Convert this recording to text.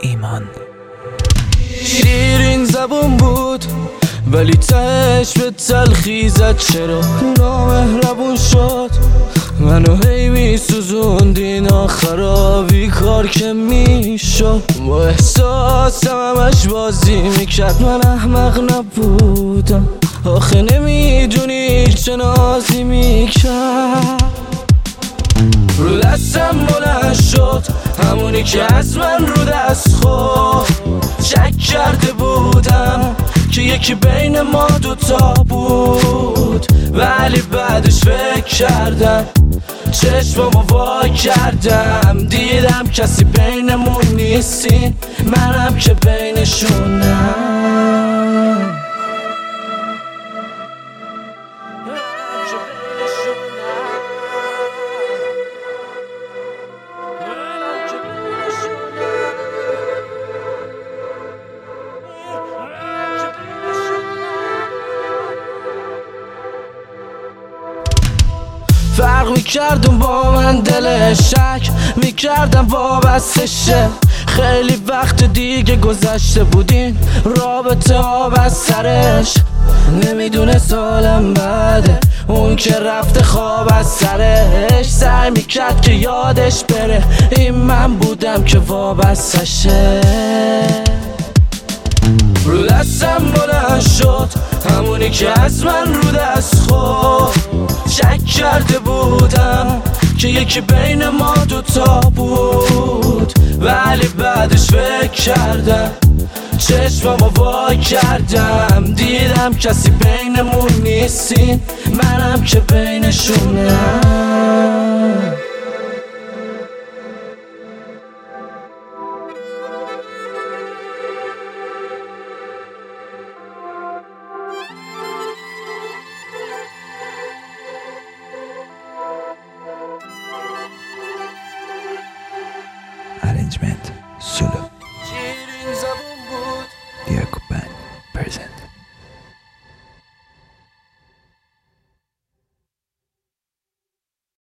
ایمان. شیرین زبون بود ولی تهش به تلخی زد. چرا نامهربون شد منو هی میسوزوندین آخرابی کار که میشد. با احساسم همش بازی میکرد. من احمق نبودم آخه نمیدونی چه نازی میکرد. رو دستم بلند شد همونی که از من رو دست خورد. شک کرده بودم که یکی بین ما دوتا بود ولی بعدش فکر کردم چشممو وا کردم دیدم کسی بینمون نیستین منم که بینشونم. فرق میکردم با من دل شک میکردم وابسته شه. خیلی وقت دیگه گذشته بودین رابطه آب از سرش. نمیدونه سالم بعده اون که رفته خواب از سرش. سعی میکرد که یادش بره این من بودم که وابسته شه. رو دستم بلند شد همونی که از من رو دست خورد. شک کرده بودم که یکی بین ما دوتا بود ولی بعدش فکر کردم چشممو وا کردم دیدم کسی بینمون نیستین منم که بینشونم. Arrangement solo.